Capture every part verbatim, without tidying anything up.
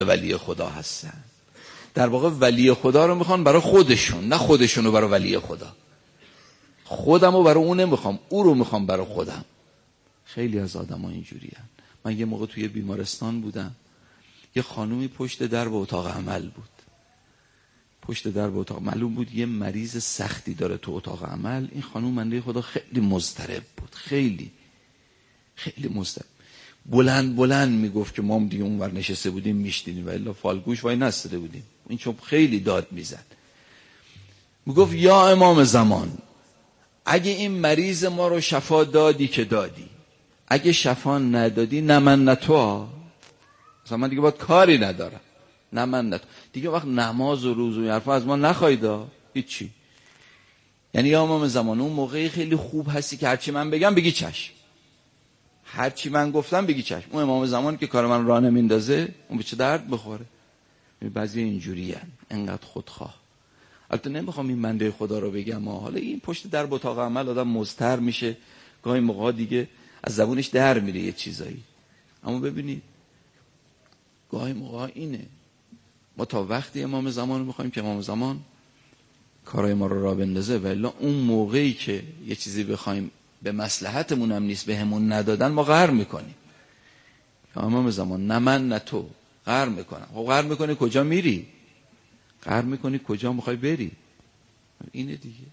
ولی خدا هستن. در واقع ولی خدا رو میخوان برای خودشون، نه خودشون رو برای ولی خدا. خودم رو برای اون نمیخوام، او رو میخوام برای خودم. خیلی از آدم ها اینجوری هن. من یه موقع توی بیمارستان بودم، یه خانومی پشت در به اتاق عمل بود. پشت در به اتاق معلوم بود یه مریض سختی داره تو اتاق عمل. این خانوم بنده خدا خیلی مضطرب بود، خیلی خیلی مضطرب. بلند بلند میگفت که ما هم دیگه اونور نشسته بودیم میشنیدیم و الا فالگوش وای نستده بودیم. این چون خیلی داد میزد، میگفت یا امام زمان، اگه این مریض ما رو شفا دادی که دادی، اگه شفا ندادی نه من نه تو، مثلا من دیگه باید کاری ندارم، نه من نه تو دیگه، وقت نماز و روز و حرفا از ما نخوایدا هیچی. یعنی یا امام زمان اون موقعی خیلی خوب هستی که هرچی من بگم بگی چشم، هرچی من گفتم بگی چشم. اون امام زمان که کار من راه نمیندازه اون به چه درد بخوره. بعضی اینجوری هن، انقدر خودخواه. البته نمیخوام این بنده خدا رو بگم، حالا این پشت در به اتاق عمل آدم مضطر میشه، گاهی موقع دیگه از زبونش در میره یه چیزایی. اما ببینید گاهی موقع اینه، ما تا وقتی امام زمان رو میخوایم که امام زمان کارهای ما رو راه بندازه، ولی اون موقعی که یه چیزی بخوایم به مصلحتمون هم نیست، به همون ندادن، ما قهر میکنیم. امام زمان نه من نه تو، قهر میکنم. خب قهر میکنی کجا میری؟ قهر میکنی کجا میخوای بری؟ اینه دیگه.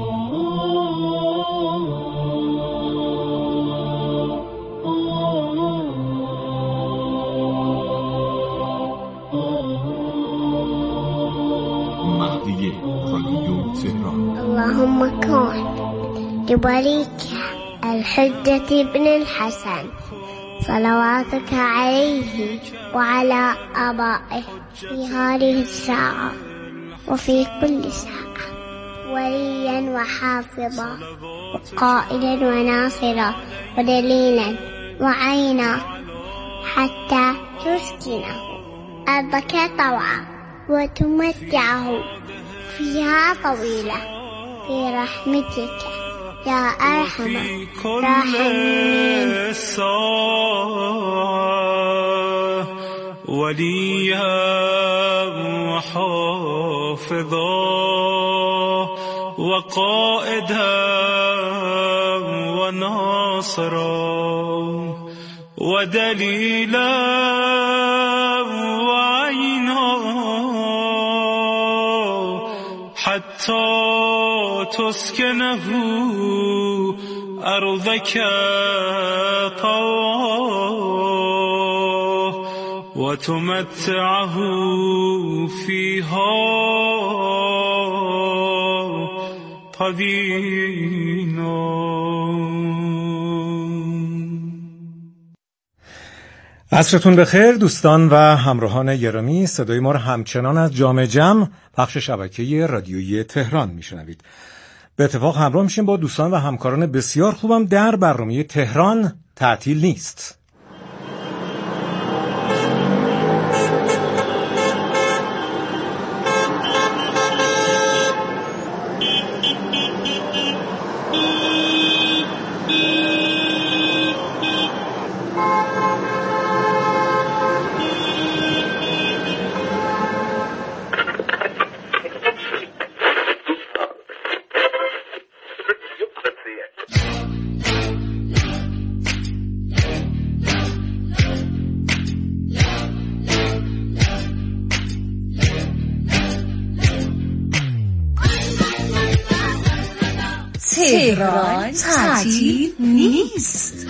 مهدی رادیو تهران. اللهم كن لوليك الحجة ابن الحسن صلواتك عليه وعلى آبائه في هذه الساعة وفي كل ساعة وليا وحافظا وقائلا وناصرا ودليلا وعينا حتى تسكنه أرضك طوعا وتمتعه فيها طويلة في رحمتك يا أرحم الراحمين. وليا وحافظا وقائدا وناصرا ودليلا وعينا حتى تسكنه أرضك طوعا وتمتعه فيها طويلا. عصرتون بخیر دوستان و همراهان گرامی. صدای ما را همچنان از جام جم بخش شبکه رادیویی تهران میشنوید. به اتفاق همراه میشیم با دوستان و همکاران بسیار خوبم در برنامه تهران تعطیل نیست. تهران تعطیل نیست.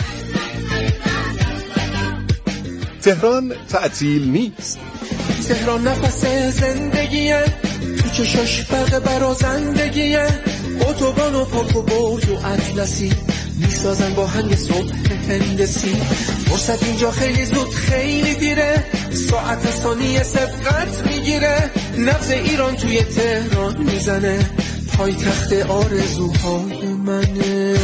تهران تعطیل نیست. تهران نفس زندگیه، تو چشاش برق برازندگیه، اتوبان و پاک و برج و اطلسی میسازن با هم یه صبح هندسی. فرصت اینجا خیلی زود خیلی دیره، ساعت ثانیه سبقت میگیره، نبض ایران توی تهران میزنه، پای تخت آرزوهای منه.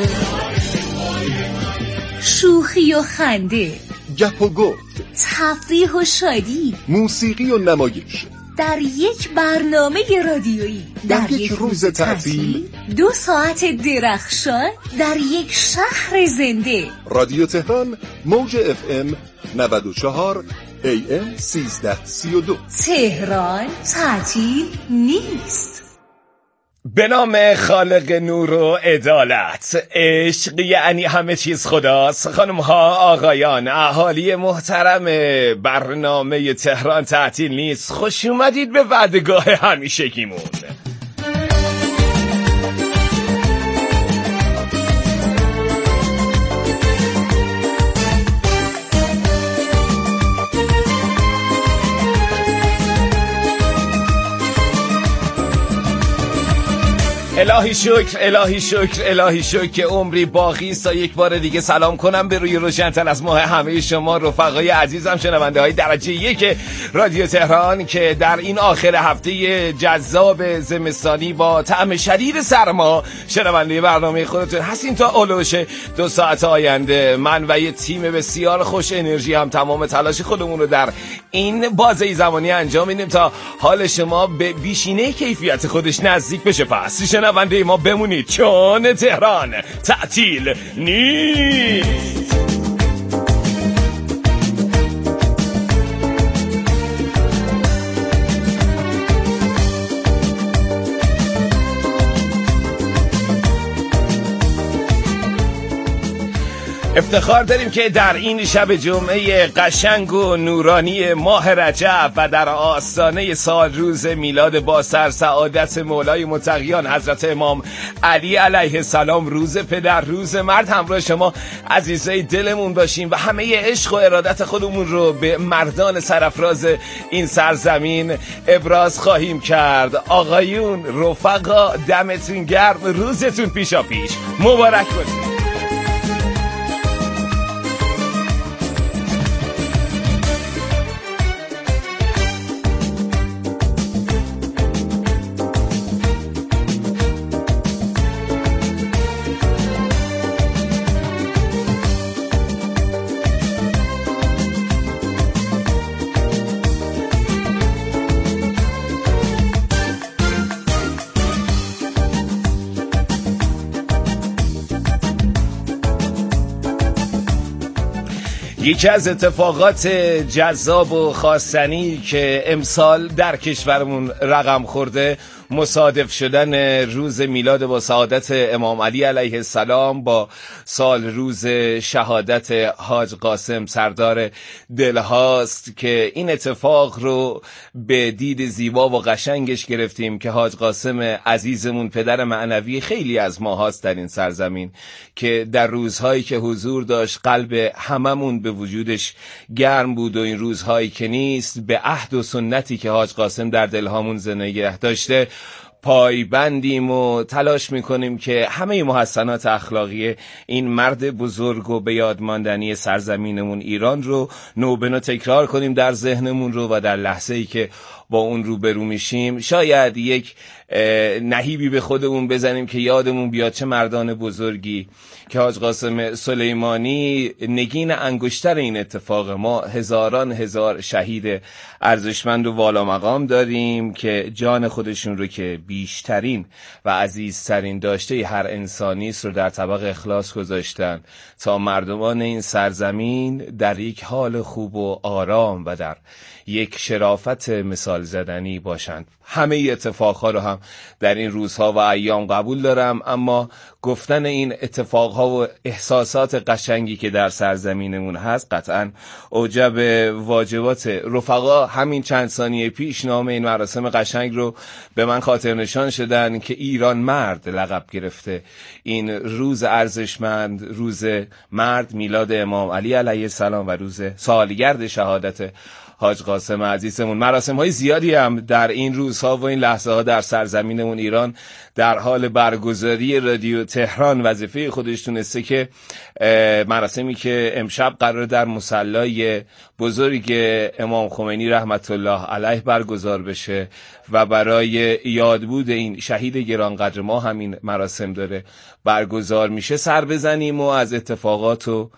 شوخی و خنده، گپ و گفت، تفریح و شادی، موسیقی و نمایش در یک برنامه رادیویی، در, در یک روز تعطیل، دو ساعت درخشان در یک شهر زنده. رادیو تهران موج اف ام نود و چهار ای ام سیزده سی و دو. تهران تعطیل نیست. به نام خالق نور و عدالت. عشق یعنی همه چیز خداست. خانم ها، آقایان، اهالی محترم برنامه تهران تعطیل نیست، خوش اومدید به وعدگاه همیشگیمون. الهی شکر، الهی شکر، الهی شکر که عمری باقی است تا یک بار دیگه سلام کنم به روی روشن‌تر از ماه همه شما رفقای عزیزم، شنونده های درجه یک رادیو تهران که در این آخر هفته جذاب زمستانی با طعم شدید سرما شنونده برنامه خودتون هستین تا اولوش دو ساعت آینده. من و یه تیم بسیار خوش انرژی هم تمام تلاش خودمون رو در این بازه زمانی انجام میدیم تا حال شما به بیشینه کیفیت خودش نزدیک بشه. پس شنونده ما بمونید چون تهران تعطیل نیست. افتخار داریم که در این شب جمعه قشنگ و نورانی ماه رجب و در آستانه سال روز میلاد با سر سعادت مولای متقیان حضرت امام علی علیه السلام، روز پدر، روز مرد، همراه شما عزیزای دلمون باشیم و همه عشق و ارادت خودمون رو به مردان سرافراز این سرزمین ابراز خواهیم کرد. آقایون، رفقا، دمتون گرم، روزتون پیشا پیش مبارک باشه. یکی از اتفاقات جذاب و خواستنی که امسال در کشورمون رقم خورده مصادف شدن روز میلاد با سعادت امام علی علیه السلام با سال روز شهادت حاج قاسم سردار دلهاست که این اتفاق رو به دید زیبا و قشنگش گرفتیم که حاج قاسم عزیزمون پدر معنوی خیلی از ما هاست در این سرزمین که در روزهایی که حضور داشت قلب هممون به وجودش گرم بود و این روزهایی که نیست به عهد و سنتی که حاج قاسم در دلهامون زندگی داشته پایبندیم و تلاش میکنیم که همه محسنات اخلاقی این مرد بزرگ و به یاد ماندنی سرزمینمون ایران رو نوبنو تکرار کنیم در ذهنمون رو و در لحظه‌ای که با اون روبرو میشیم شاید یک نهیبی به خودمون بزنیم که یادمون بیاد چه مردان بزرگی که حاج قاسم سلیمانی نگین انگشتر این اتفاق. ما هزاران هزار شهید ارزشمند و والا مقام داریم که جان خودشون رو که بیشترین و عزیزترین داشته هر انسانی است رو در طبق اخلاص گذاشتن تا مردمان این سرزمین در یک حال خوب و آرام و در یک شرافت مثال زدنی باشند. همه اتفاقها رو هم در این روزها و ایام قبول دارم، اما گفتن این اتفاقها و احساسات قشنگی که در سرزمینمون هست قطعاً اوجب واجبات. رفقا همین چند ثانیه پیش نام این مراسم قشنگ رو به من خاطر نشان شدن که ایران مرد لقب گرفته. این روز ارزشمند، روز مرد، میلاد امام علی علیه السلام و روز سالگرد شهادت حاج قاسم عزیزمون. مراسم های زیادی هم در این روزها و این لحظه ها در سرزمینمون ایران در حال برگزاری. رادیو تهران وظیفه خودش تونسته که مراسمی که امشب قرار در مصلی بزرگ امام خمینی رحمت الله علیه برگزار بشه و برای یادبود این شهید گرانقدر ما همین مراسم داره برگزار میشه سر بزنیم و از اتفاقات و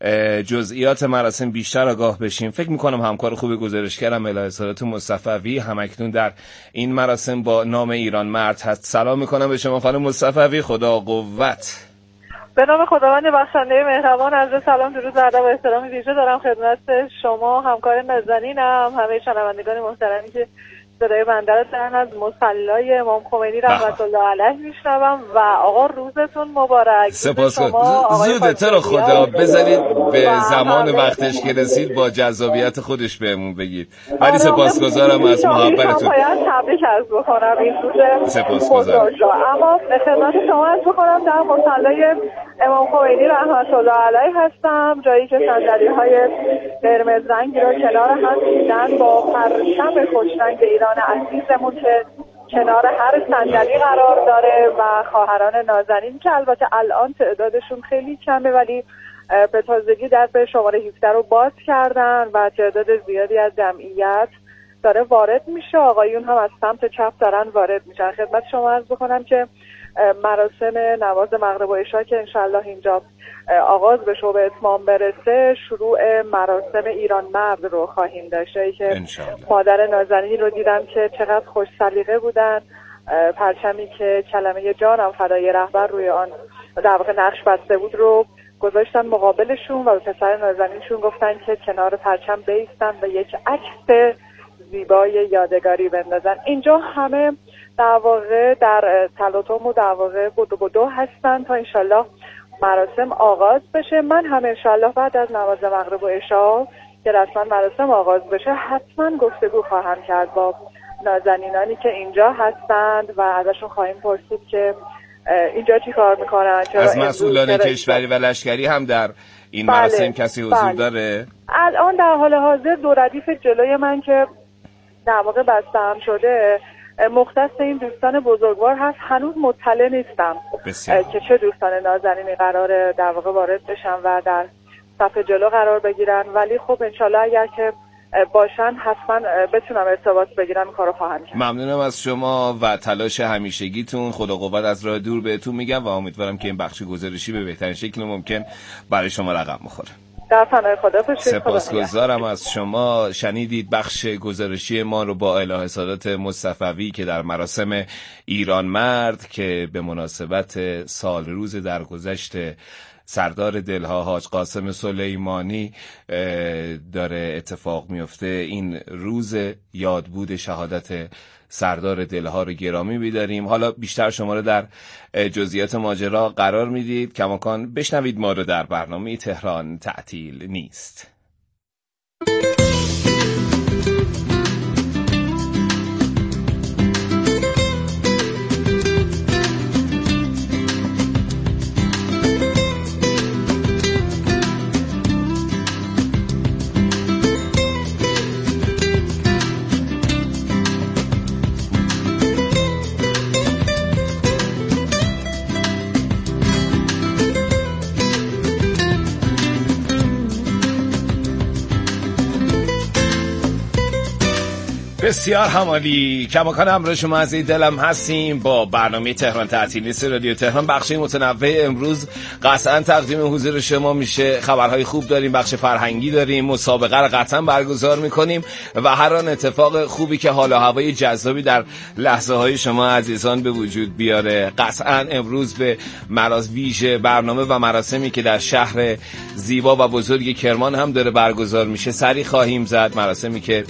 جزئیات مراسم بیشتر آگاه بشیم. فکر میکنم همکار خوب گزارشگرم الهه مصطفوی همکنون در این مراسم با نام ایران مرد هست. سلام میکنم به شما خانم مصطفوی، خدا قوت. به نام خداوند بخشنده مهربان، عرض سلام، درود و ادب و احترام ویژه دارم خدمت شما همکار نازنینم، همه شنوندگان محترمی که صدای بنده رو دارن از مصلی امام خمینی رحمت الله علیه میشنوم. و آقا روزتون مبارک. سپاسگزارم. زوده رو خدا بذارید به زمان وقتش که رسید با جذابیت خودش بهمون بگید. ولی سپاسگزارم از محبتتون. باید تبریک عرض بکنم این روز سپاسگزارم. اما به خدمت شما عرض بکنم در مصلی امام خمینی رحمت الله علیه هستم، جایی که صندلی‌های قرمز رنگی رو کنار هم دیدن با پرچم خوشرنگ ایران عزیزمون که کنار هر صندلی قرار داره و خواهران نازنین که البته الان تعدادشون خیلی کمه ولی به تازگی در به شماره هفده رو باز کردن و تعداد زیادی از جمعیت داره وارد میشه. آقایون هم از سمت چپ دارن وارد میشن. خدمت شما عرض بکنم که مراسم نماز مغرب و عشا که انشالله اینجا آغاز بشه و به اتمام برسه، شروع مراسم ایران مرد رو خواهیم داشته که مادر نازنین رو دیدم که چقدر خوش سلیقه بودن. پرچمی که کلمه جانم فدای رهبر روی آن در واقع نقش بسته بود رو گذاشتن مقابلشون و به پسر نازنینشون گفتن که کنار پرچم بایستن و یک عکس زیبای یادگاری بندازن. اینجا همه در واقع در تلاطم و در واقع بدو بدو هستن تا انشالله مراسم آغاز بشه. من هم انشالله بعد از نماز مغرب و عشا که رسما مراسم آغاز بشه حتما گفتگو خواهم کرد با نازنینانی که اینجا هستند و ازشون خواهیم پرسید که اینجا چی کار میکنن. از مسئولان کشوری و لشکری هم در این بله، مراسم کسی حضور بله. داره؟ الان در حال حاضر دو ردیف جلوی من که در واقع بسته هم شده مختص این دوستان بزرگوار هست. هنوز مطلع نیستم بسیار. که چه دوستان نازنینی قراره در واقع وارد بشن و در صف جلو قرار بگیرن، ولی خب انشالله اگر که باشن حتما بتونم ارتباط بگیرم این کارو خواهم کرد. ممنونم از شما و تلاش همیشگیتون. خدا قوت از راه دور بهتون میگم و امیدوارم که این بخش گزارشی به بهترین شکل ممکن برای شما رقم بخوره. در پناه خدا باشید. سپاسگزارم از شما. شنیدید بخش گزارشی ما رو با الهه سادات مصطفوی که در مراسم ایران مرد که به مناسبت سال روز درگذشت سردار دلها حاج قاسم سلیمانی داره اتفاق میفته. این روز یادبود شهادت سردار دلها رو گرامی می‌داریم. حالا بیشتر شما رو در جزئیات ماجرا قرار میدید. کماکان بشنوید ما رو در برنامه تهران تعطیل نیست. بسیار همالی. کماکان همراه شما از این دلم هستیم با برنامه تهران تعطیل نیست رادیو تهران. بخش متنوع امروز قطعا تقدیم حضور شما میشه. خبرهای خوب داریم، بخش فرهنگی داریم، مسابقه رو قطعا برگزار میکنیم و هر آن اتفاق خوبی که حال و هوای جذابی در لحظه های شما عزیزان به وجود بیاره. قطعا امروز به مراسم ویژه برنامه و مراسمی که در شهر زیبا و بزرگ کرمان هم داره برگزار میشه سری خواهیم زد. مراسمی که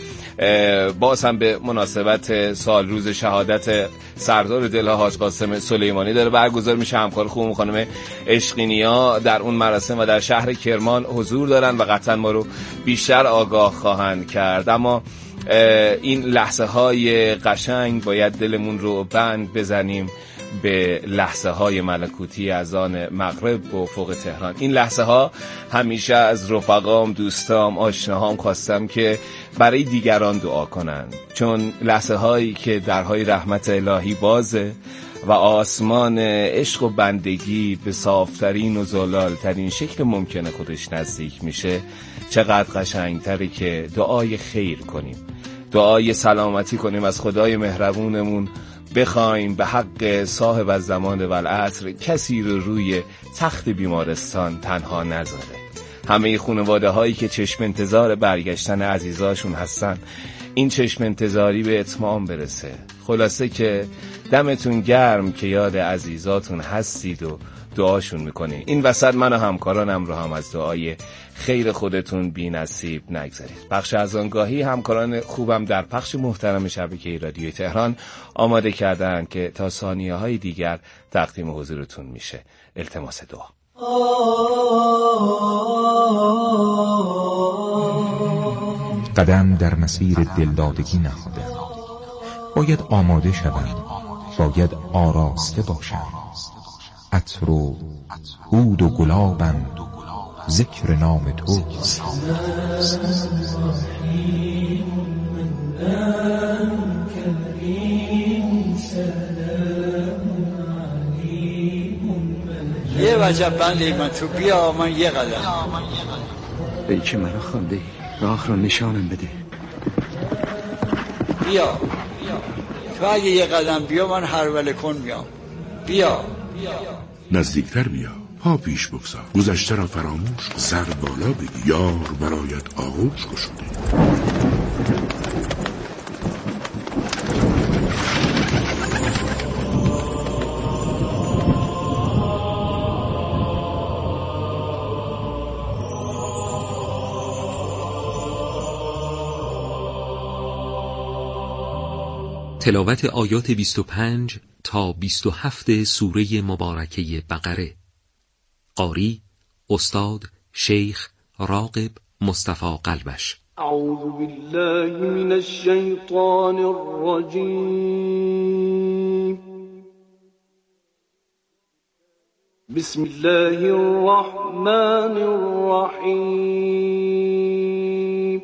باز هم به مناسبت سال روز شهادت سردار دلها حاج قاسم سلیمانی داره برگزار میشه. همکار خوبم خانم عشقینیا در اون مراسم و در شهر کرمان حضور دارن و قطعا ما رو بیشتر آگاه خواهند کرد. اما این لحظه های قشنگ باید دلمون رو بند بزنیم به لحظه های ملکوتی از آن مغرب و فوق تهران. این لحظه ها همیشه از رفقام، دوستام، آشناهام خواستم که برای دیگران دعا کنن، چون لحظه هایی که درهای رحمت الهی بازه و آسمان عشق و بندگی به صافترین و زلالترین شکل ممکنه خودش نزدیک میشه، چقدر قشنگتره که دعای خیر کنیم، دعای سلامتی کنیم از خدای مهربونمون، بخوایم به حق صاحب الزمان و العصر کسی رو روی تخت بیمارستان تنها نذاره. همه خانواده هایی که چشم انتظار برگشتن عزیزاشون هستن این چشم انتظاری به اتمام برسه. خلاصه که دمتون گرم که یاد عزیزاتون هستید و دعاشون میکنیم. این وسط من و همکارانم رو هم از دعای خیر خودتون بی نصیب نگذارید. بخش از آنگاهی همکاران خوبم در پخش محترم شبکه رادیوی تهران آماده کردن که تا ثانیه های دیگر تقدیم حضورتون میشه. التماس دعا. قدم در مسیر دلدادگی نهاده، باید آماده شوم، باید آراسته باشم. عطر و عود و گلابم، ذکر نام توست. یه وجب بندی من تو بیا، من یه قدم. ای که مرا خوانده ای، راه را نشانم بده. بیا تو اگه یه قدم بیا، من هر وله کن میام. بیا نزدیکتر بیا، پا پیش بگذار، گذشته را فراموش کن، سر بالا بگی، یار برایت آغوش گشوده. تلاوت آیات بیست و پنج تا بیست و هفت سوره مبارکه بقره. قاری استاد شیخ راغب مصطفی قلبش. اعوذ بالله من الشیطان الرجیم. بسم الله الرحمن الرحیم.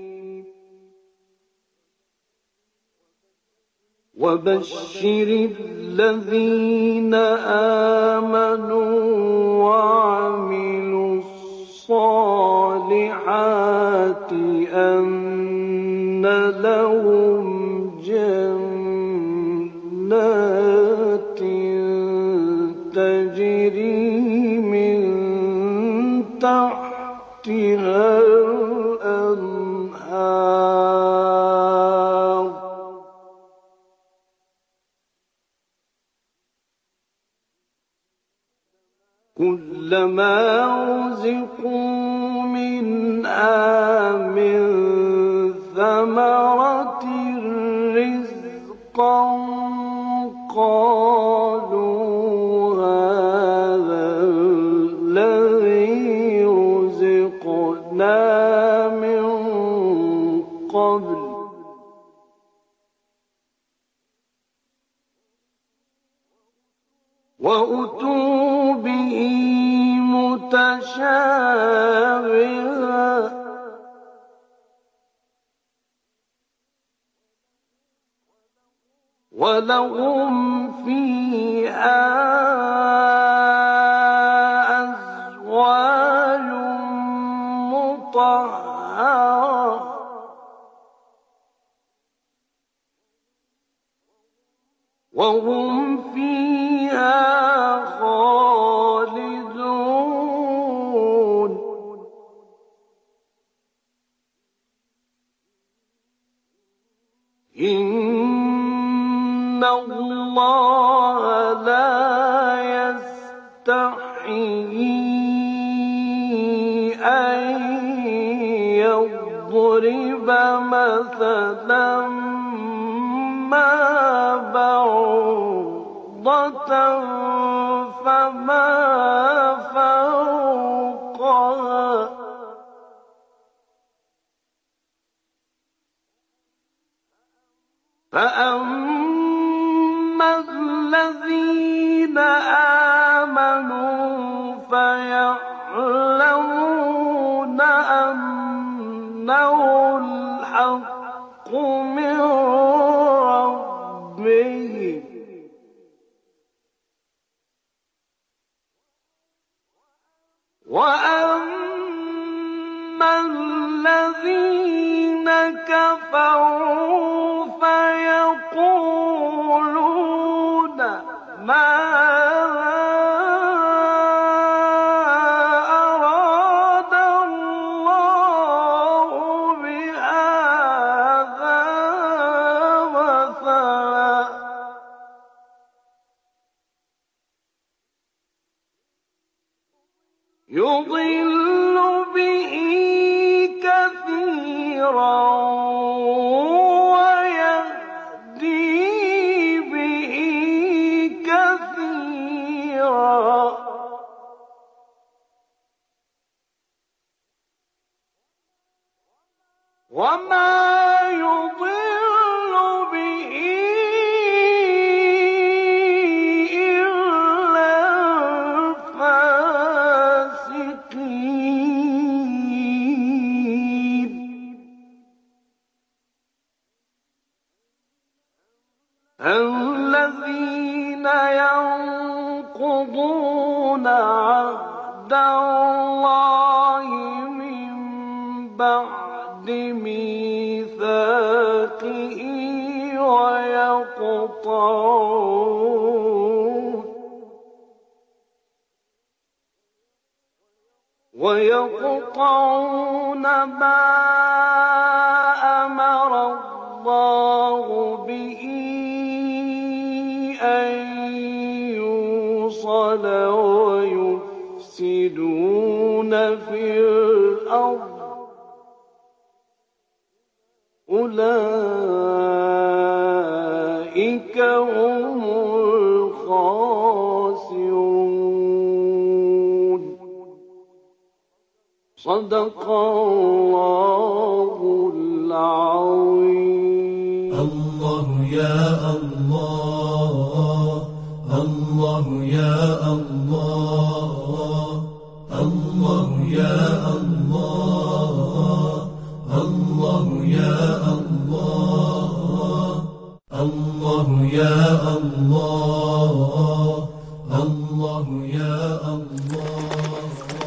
وبشر الذين آمنوا وعملوا الصالحات أن لهم جنات تجري من تحتها الأنهار كلما رزقوا منها من ثمرة رزقا قالوا هذا الذي رزقنا من قبل وأتوا به متشابها ولهم فيها أزواج مطهرة وهم فيها خالدون إن الله لا يستحيي أن يضرب مثلا ما بعوضة فما فوقها فأما الذين آمنوا فيعلمون أنه الحق من ربهم وأما الذين كفروا فيقولون ماذا أراد الله بهذا مثلا يضل به كثيرا ويهدي به كثيرا وما يضل به إلا الفاسقين الذين ينقضون عهد الله من بعد ميثاقه ويقطعون ويقطعون ما أمر الله به أن يوصل ويفسدون في الأرض أولئك هم الخاسرون. صدق الله العظيم. الله يا الله، الله يا الله، الله يا الله، الله يا الله، الله يا الله، الله يا الله.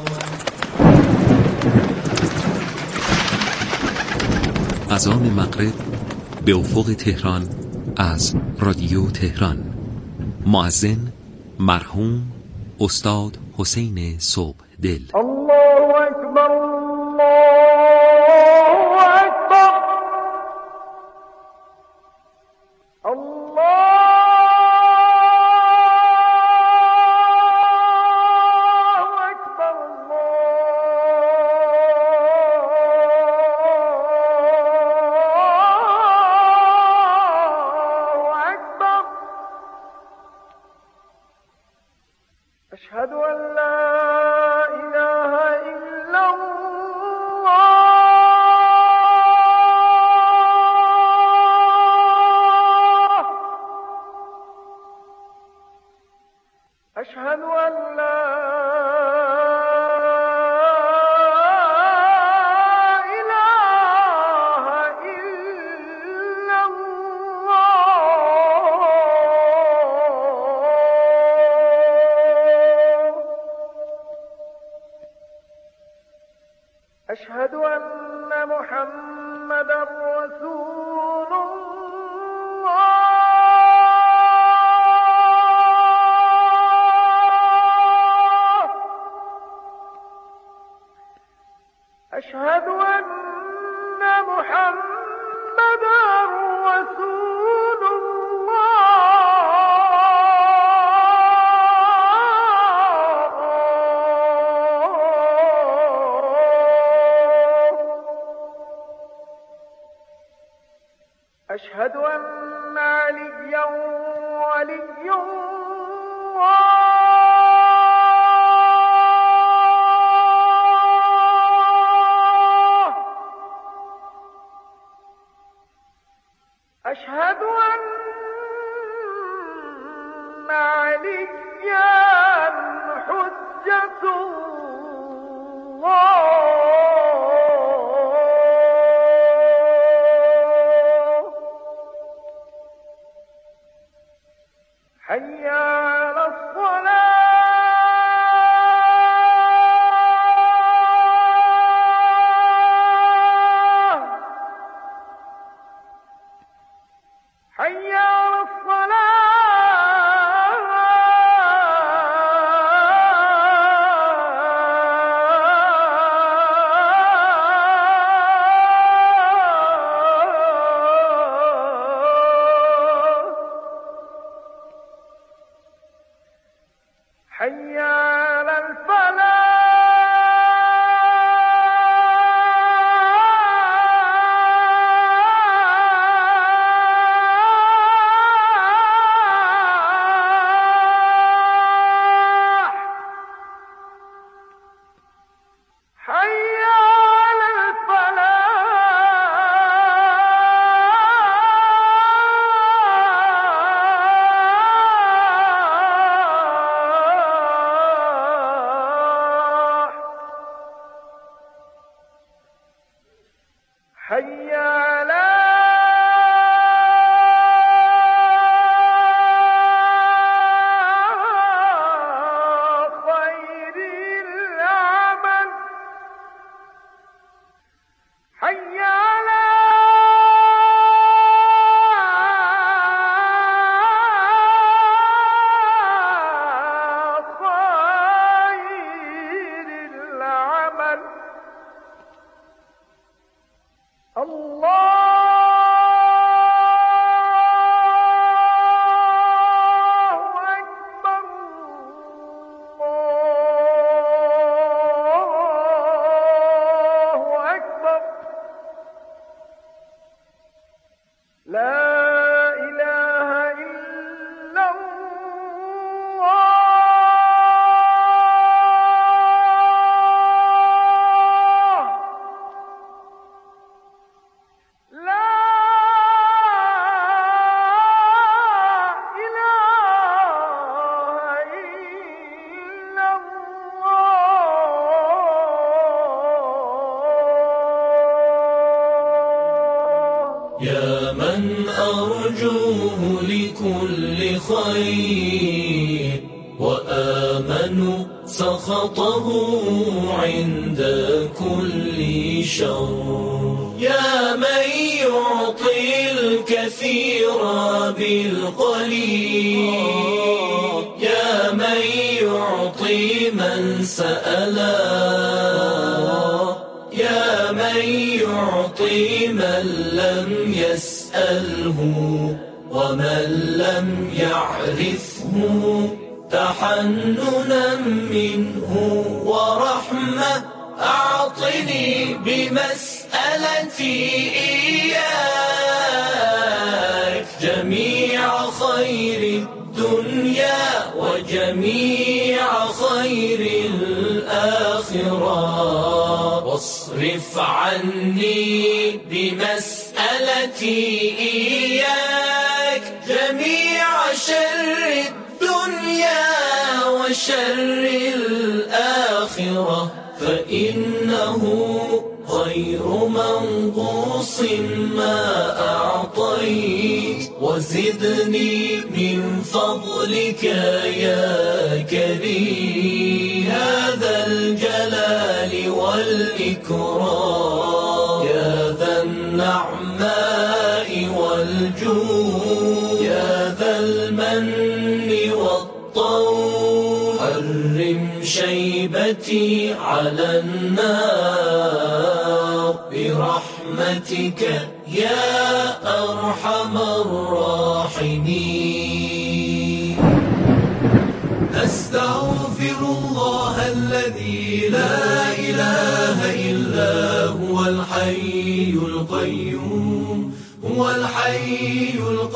اذان مغرب به افق تهران از رادیو تهران. مؤذن مرحوم استاد حسین صبحدل. الله اکبر، الله اکبر، الله اکبر، الله اکبر. اشهد ان لا اله الا الله، اشهد ان لا اله الا الله، أشهد أن محمدا رسول الله، أشهد أن محمدا رسول الله، أشهد أن عليا ولي الله، أشهد أن عليا حجة الله. حي على الصلاة، حي على الصلاة، حي على الفلاح. يا من أرجوه لكل خير وآمن سخطه عند كل شر. يا من يعطي الكثير بالقليل، يا من يعطي من سألا، يا من يعطي من لم يسأله ومن لم يعرفه، تحننا منه ورحمة أعطني بمسألتي إياك جميع خير الدنيا وجميع خير الآخرة، واصرف عني بمسألتي إياك جميع شر الدنيا وشر الآخرة، فإنه غير منقوص ما أعطيت، وزدني من فضلك يا كريم يا ذا الجلال والإكرام، يا ذا النعماء والجود، يا ذا المن والطول، حرم شيبتي على النار برحمتك يا أرحم الراحمين. أستغفر الله الذي لا إله إلا هو الحي القيوم، هو الحي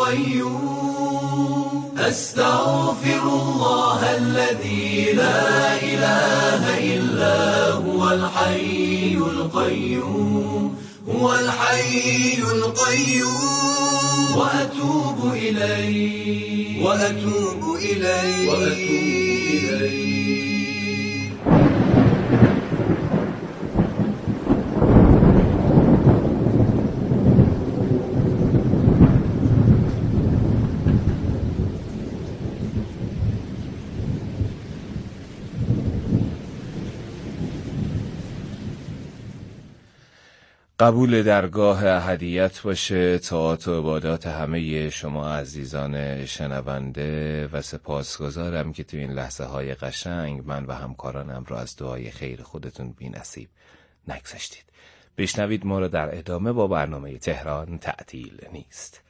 القيوم. أستغفر الله الذي لا إله إلا هو الحي القيوم، هو الحي القيوم. وأتوب إليه وأتوب إليه وأتوب إليه. قبول درگاه احدیت باشه طاعات و عبادات همه شما عزیزان شنونده و سپاسگزارم که تو این لحظه های قشنگ من و همکارانم را از دعای خیر خودتون بی نصیب نگذاشتید. بشنوید ما را در ادامه با برنامه تهران تعطیل نیست.